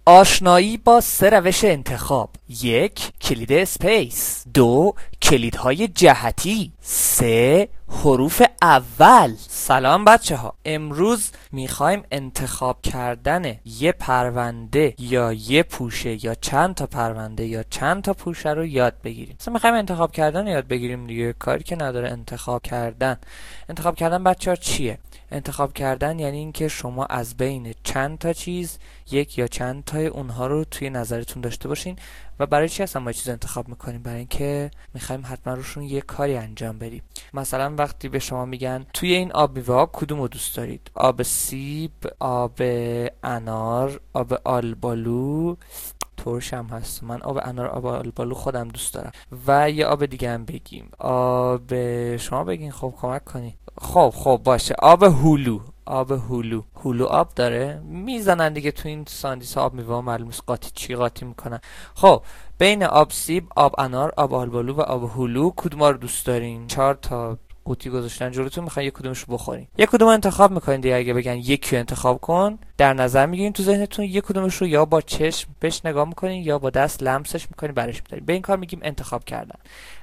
آشنایی با 3 روش انتخاب: 1. کلید اسپیس. 2. کلیدهای جهتی. 3. حروف اول. سلام بچه ها، امروز میخوایم انتخاب کردن یه پرونده یا یه پوشه یا چند تا پرونده یا چند تا پوشه رو یاد بگیریم. مثلا میخوایم انتخاب کردن یاد بگیریم دیگه، کاری که نداره. انتخاب کردن بچه ها چیه؟ انتخاب کردن یعنی اینکه شما از بین چند تا چیز یک یا چند تای اونها رو توی نظرتون داشته باشین. و برای چی اصلا ما چیز انتخاب میکنیم؟ برای اینکه میخوایم حتما روشون یه کاری انجام بدیم. مثلا وقتی به شما میگن توی این آب میوه ها کدومو دوست دارید؟ آب سیب، آب انار، آب آلبالو، ترش هم هست. من آب انار، آب آلبالو خودم دوست دارم. و یه آب دیگه هم بگیم. آب شما بگین، خب کمک کنی. خب باشه، آب هلو. هلو آب داره، میزنن دیگه تو این ساندیس آب میوه، معلوم نیست قاطی میکنن. خب بین آب سیب، آب انار، آب آلبالو و آب هلو کدوم رو دوست دارین؟ 4 تا قوطی گذاشتن جلوتون، میخواین یک کدومش رو بخورین. یک کدوم انتخاب میکنین دیگه. اگه بگن یکی رو انتخاب کن، در نظر میگیرین تو ذهنتون یک کدومش رو یا با چشم بهش نگاه میکنین یا با دست لمسش میکنین، برش میدارین. به این کار میگیم انتخاب کردن.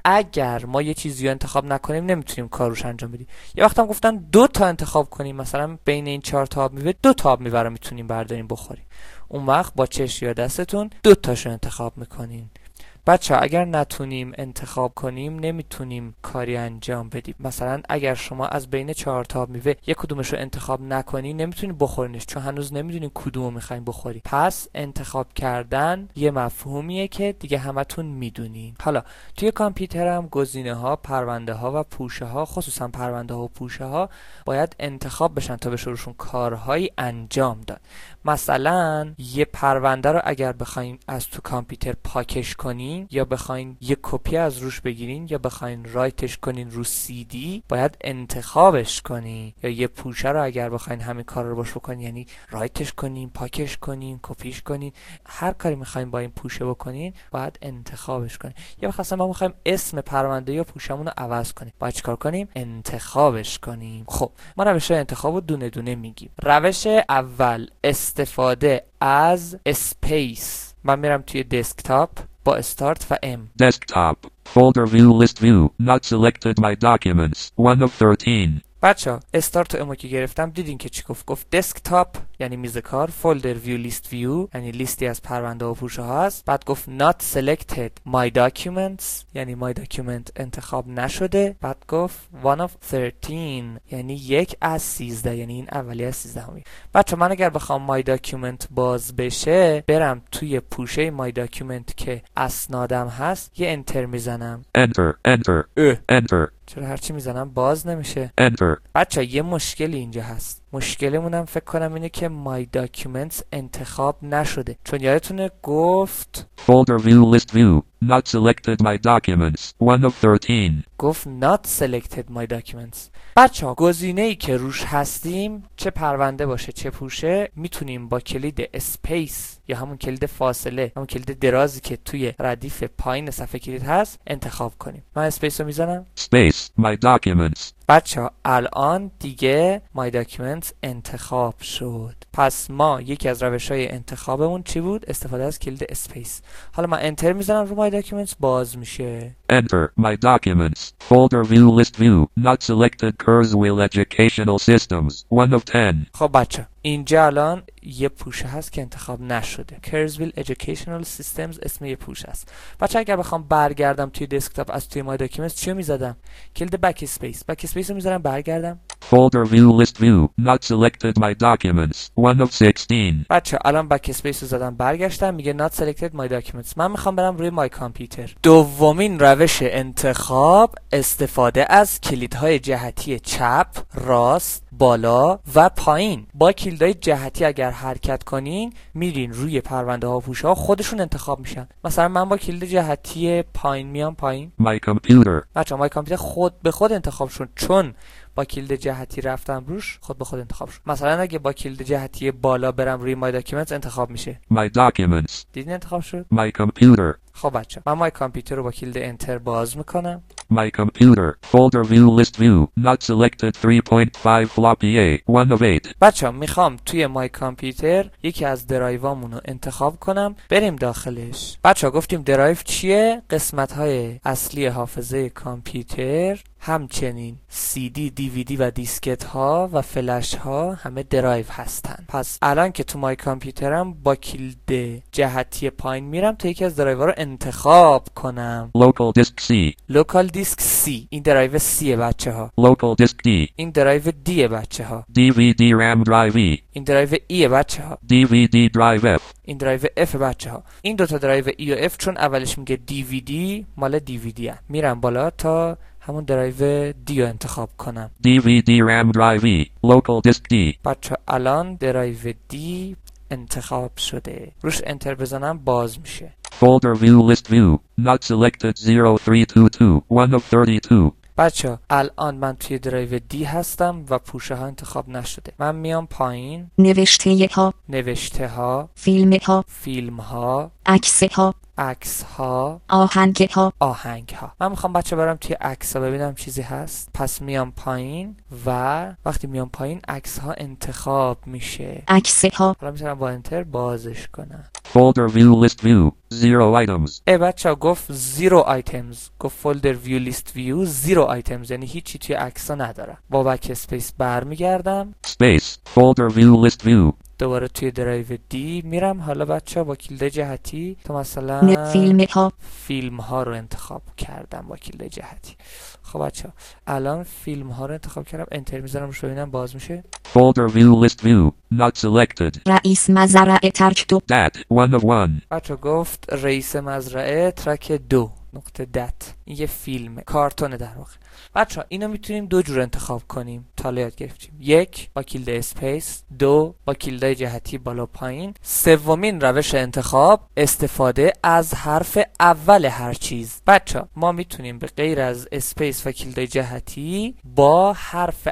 اگر ما یه چیزی رو انتخاب نکنیم نمیتونیم کار روش انجام بدیم. یه وقت هم گفتن 2 تا انتخاب کنیم، مثلا بین این 4 تا آب میوه 2 تا آب میوه رو میتونیم برداریم بخوریم. اون وقت با چشم یا دستتون 2 تاشو انتخاب میکنین. بچه اگر نتونیم انتخاب کنیم نمیتونیم کاری انجام بدیم. مثلا اگر شما از بین 4 تا میوه یک کدومش رو انتخاب نکنین نمیتونید بخورینش، چون هنوز نمیدونین کدومو میخواین بخورین. پس انتخاب کردن یه مفهومیه که دیگه همتون میدونین. حالا توی کامپیوتر هم گزینه ها، پرونده ها و پوشه ها، خصوصا پرونده ها و پوشه ها باید انتخاب بشن تا بشه روشون کارهایی انجام داد. مثلا یه پرونده رو اگر بخواین از تو کامپیوتر پاکش کنین یا بخواین یه کپی از روش بگیرین یا بخواین رایتش کنین رو CD، باید انتخابش کنین. یا یه پوشه رو اگر بخواین همین کار رو باش بکنین، یعنی رایتش کنین، پاکش کنین، کپیش کنین، هر کاری میخواین با این پوشه بکنین باید انتخابش کنین. یا مثلا ما میخوایم اسم پرونده یا پوشمون رو عوض کنیم، باید چیکار کنیم؟ انتخابش کنیم. خب ما روش انتخاب رو دونه دونه میگیم. روش اول، استفاده از اسپیس. من میرم توی دسکتاپ با استارت و M. Desktop. Folder view list view. Not selected my documents. 1 of 13. بچه استارت و امو که گرفتم دیدین که چی گفت دسکتاپ یعنی میز کار، فولدر ویو لیست ویو یعنی لیستی از پرونده و پوشه هاست. بعد گفت not selected my documents یعنی my document انتخاب نشده. بعد گفت 1 of 13 یعنی 1 از 13 یعنی این اولی از 13 همی. بچه من اگر بخوام my document باز بشه، برم توی پوشه my document که اسنادم هست یه انتر میزنم. Enter. چرا هرچی میزنم باز نمیشه؟ Enter. بچه یه مشکلی اینجا هست. مشکلمونم فکر کنم اینه که my documents انتخاب نشده، چون یادتونه گفت Folder view list view. Not selected my documents. 1 of 13. گفت not selected my documents. بچه ها گزینه‌ای که روش هستیم، چه پرونده باشه چه پوشه، میتونیم با کلید اسپیس یا همون کلید فاصله، همون کلید درازی که توی ردیف پایین صفحه کلید هست انتخاب کنیم. من اسپیس رو میزنم. Space. My documents. بچه ها الان دیگه my documents انتخاب شد. پس ما یکی از روش‌های انتخابمون چی بود؟ استفاده از کلید اسپیس. حالا من انتر میزنم رو my documents، باز میشه. Enter. My documents. Folder view list view. Not selected Kurzweil Educational Systems. 1 of 10. خب بچه اینجا الان یه پوشه هست که انتخاب نشده. Kurzweil Educational Systems اسم یه پوشه است. بچه اگر بخوام برگردم توی دسکتاپ از توی my documents چی میزدم؟ کلید بک اسپیس رو میزنم برگردم. Folder view list view. Not selected my documents. 1 of 16. بچه الان بک اسپیس رو زدم برگشتم، میگه not selected my documents. من میخوام برم روی my کامپیوتر. دومین روش انتخاب، استفاده از کلیدهای جهتی چپ، راست، بالا و پایین. با کلیدهای جهتی اگر حرکت کنین میرین روی پرونده ها و پوشه ها، خودشون انتخاب میشن. مثلا من با کلید جهتی پایین میام پایین. My computer. بچه my کامپیوتر خود به خود انتخاب شد، چون با کلید جهتی رفتم روش خود به خود انتخاب شد. مثلا اگه با کلید جهتی بالا برم روی my documents انتخاب میشه. My documents. دیدین انتخاب شد. My computer. خب بچه من my کامپیوتر رو با کلید انتر باز میکنم. My computer. Folder view list view. Not selected 3.5 floppy A. 1 of 8. بچه میخوام توی مای کامپیوتر یکی از درایوامون رو انتخاب کنم بریم داخلش. بچه گفتیم درایو چیه؟ قسمت های اصلی حافظه کامپیوتر، همچنین CD، DVD و دیسکت ها و فلش ها همه درایو هستن. پس الان که تو مای کامپیوترم با کلید جهتی پایین میرم تا یکی از درایو ها رو انتخاب کنم. Local disk C. لوکال دیسک C، این درایو C بچه ها. Local disk D. این درایو D بچه ها. DVD RAM drive E. این درایو E بچه ها. DVD drive F. این درایو F بچه ها. این دوتا درایو E و F چون اولش میگه DVD مال DVD هم. میرم بالا تا همون درایو D رو انتخاب کنم. DVD RAM drive E. Local disk D. بچه الان درایو D انتخاب شده. روش انتر بزنم باز میشه. Folder view list view. Not selected 0322. 1 of 32. بچه الان من توی درایو D هستم و پوشه ها انتخاب نشده. من میام پایین، نوشته ها، نوشته ها، فیلم ها، فیلم ها، عکس ها، عکس ها، آهنگ ها. آهنگ ها. من میخوام بچه برم توی عکس ها ببینم چیزی هست. پس میام پایین و وقتی میام پایین عکس ها انتخاب میشه. عکس ها. حالا میتونم با انتر بازش کنم. Folder view list view. 0 items. بچه گفت 0 items. گفت فولدر ویو لیست ویو 0 items، یعنی هیچی توی عکس ها نداره. با بک اسپیس برمیگردم. Space. Folder view list view. دوباره توی درایو D میرم. حالا بچه با کلید جهتی تا مثلا فیلم ها، فیلم ها رو انتخاب کردم با کلید جهتی. خب بچه الان فیلم ها رو انتخاب کردم، انتر میزنم روش ببینم باز میشه. Folder view list view. Not selected. رئیس مزرعه ترک 2. Dat. 1 of 1. بچه گفت رئیس مزرعه ترک 2 نقطه دت. این یه فیلمه، کارتونه در واقع. بچه اینو میتونیم دو جور انتخاب کنیم تا یاد گرفتیم. یک با کلید اسپیس، دو با کلیدهای جهتی بالا پایین. سومین روش انتخاب استفاده از حرف اول هر چیز. بچه ما میتونیم به غیر از اسپیس و کلیدهای جهتی با حرف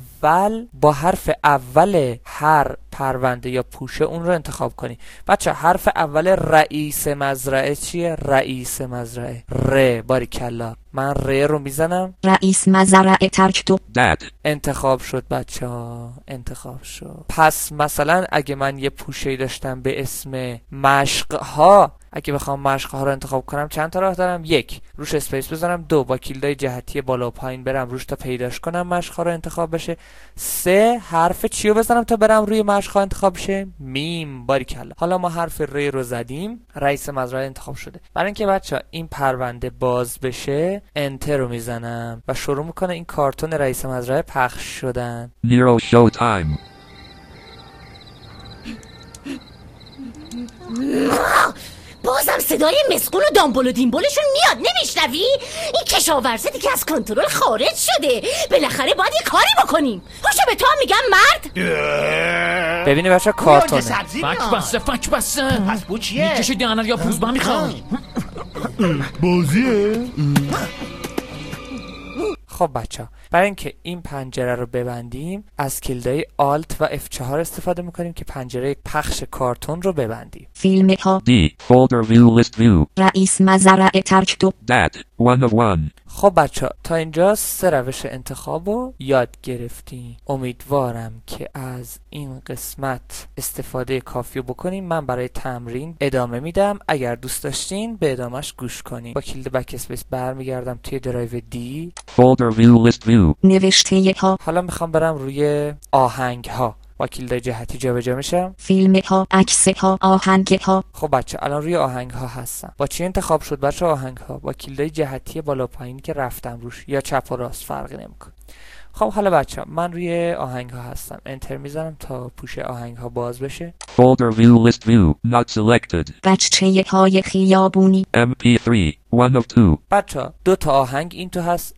اول هر پرونده یا پوشه اون رو انتخاب کنیم. بچه حرف اول رئیس مزرعه چیه؟ رئیس مزرعه ر. باریکلا. من ر رو میزنم. رئیس مزرعه ترک 2. Dat. انتخاب شد بچه ها، انتخاب شد. پس مثلا اگه من یه پوشه‌ای داشتم به اسم مشق ها، اگه بخوام مشق ها رو انتخاب کنم چند تا راه دارم؟ یک روش اسپیس بزنم، دو با کلیدای جهتی بالا و پایین برم روش تا پیداش کنم مشق ها رو انتخاب بشه، سه حرف چی رو بزنم تا برم روی مشق ها انتخاب بشه؟ میم. باریکلا. حالا ما حرف ر رو زدیم، رئیس مزرعه انتخاب شده. برای اینکه بچه این پرونده باز بشه انتر رو میزنم و شروع میکنه این کارتون رئیس مزرعه پخش شدن. Nero Showtime. بازم صدای مسقول و دامبول و دیمبولشون میاد، نمیشنوی؟ این کشاورزه دیگه از کنترل خارج شده. بالاخره باید یه کاری بکنیم. پاشو به تو میگم مرد. ببینی بچه کارتونه. فک بسته پس بو چیه؟ میکشی دهنت یا پوزبه میخوای؟ بازیه؟ خب بچه برای اینکه این پنجره رو ببندیم از کلیدهای آلت و F4 استفاده میکنیم که پنجره پخش کارتون رو ببندیم. فیلم ها، D. Folder view list view. رئیس مزرعه ترک 2. Dat. 1 of 1. خب بچه تا اینجا سه روش انتخاب رو یاد گرفتیم. امیدوارم که از این قسمت استفاده کافی بکنیم. من برای تمرین ادامه میدم، اگر دوست داشتین به ادامهش گوش کنیم. با کلید بک اسپیس برمیگردم توی درایو D. Folder view list view. نوشته ها، حالا میخوام برم روی آهنگ ها. با کلید جهتی جابجا میشم. فیلم ها، عکس ها، آهنگ ها. خب بچه الان روی آهنگ ها هستم. با چی انتخاب شد بچه آهنگ ها؟ با کلید جهتی بالا پایین که رفتم روش، یا چپ و راست فرقی نمیکنه. خب حالا بچه من روی آهنگ ها هستم، انتر میزنم تا پوشه آهنگ ها باز بشه. Folder view list view. Not selected. بچه های خیابونی. MP3. 1 of 2. بچه دو تا آهنگ این تو هست،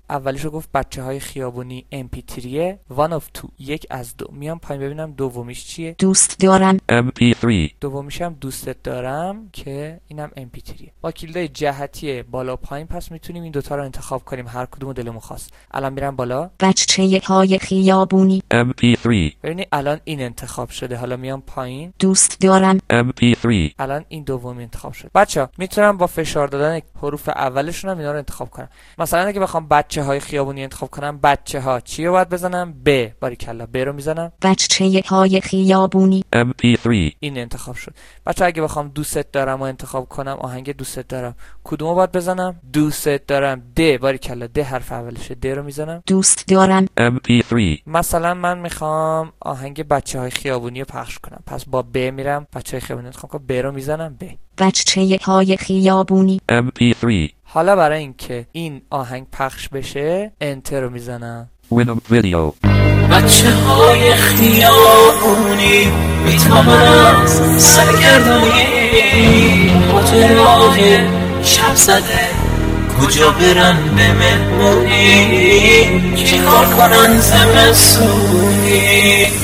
اولیشو گفت بچه های خیابونی MP3 one of two، یک از دو. میام پایین ببینم دومیش چیه. دوست دارم. MP3. دومیش هم دوستت دارم که اینم MP3. با کلیدای جهتی بالا پایین پس میتونیم این دوتا رو انتخاب کنیم هر کدوم دلمون خواست. الان میرم بالا. بچه های خیابونی. MP3. ببینید الان این انتخاب شده. حالا میام پایین. دوست دارم. MP3. الان این دومی انتخاب شد. بچه‌ها میتونم با فشار دادن حروف اولشون هم اینا رو انتخاب کنم. مثلا اگه بخوام بچه های خیابونی انتخاب کنم، بچه ها چی رو باید بزنم؟ ب. باریکلا، ب رو میزنم. بچه های خیابونی. MP3. این انتخاب شد. بچه‌ها اگه بخوام دوستت دارم رو انتخاب کنم، آهنگ دوستت دارم، کدومو باید بزنم؟ دوستت دارم. د. باریکلا، د حرف اولشه، د رو میزنم. دوست دارم. MP3. مثلا من میخوام آهنگ بچه های خیابونی رو پخش کنم، پس با ب میرم بچه های خیابونی انتخاب کنم، ب رو میزنم. ب. بچه های خیابونی. MP3. حالا برای اینکه این آهنگ پخش بشه انتر رو میزنم. Winamp Video. بچه های خیابونی میتوانند از سرگردانی ماجرای شب زده کجا برن به مهمونی چی کار کنن زمستونی.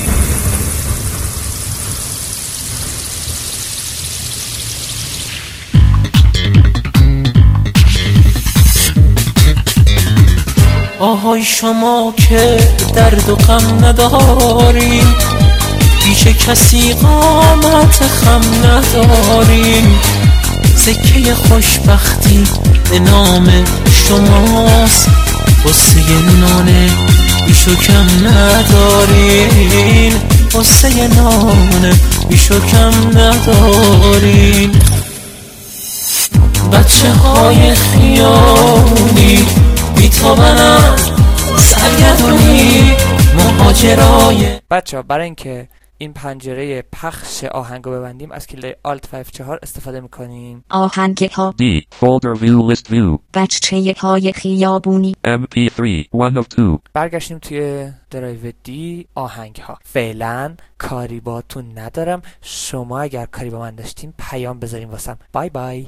آهای شما که درد و غم ندارین، پیش کسی قامت خم ندارین، سکه خوشبختی به نام شماست، قصه نان بیشو کم ندارین، قصه نان بیشو کم ندارین. بچه های خیابونی بیتابنن سرگردونی مهاجرای. بچه‌ها برای اینکه این پنجره پخش آهنگ رو ببندیم از کلید Alt F4 استفاده میکنیم. آهنگ ها. D. Folder View List View. بچه های خیابونی. MP3. One of two. برگشتیم توی درایو دی آهنگ ها. فعلا کاری باتون ندارم. شما اگر کاری با من داشتین پیام بذارین واسم. بای بای.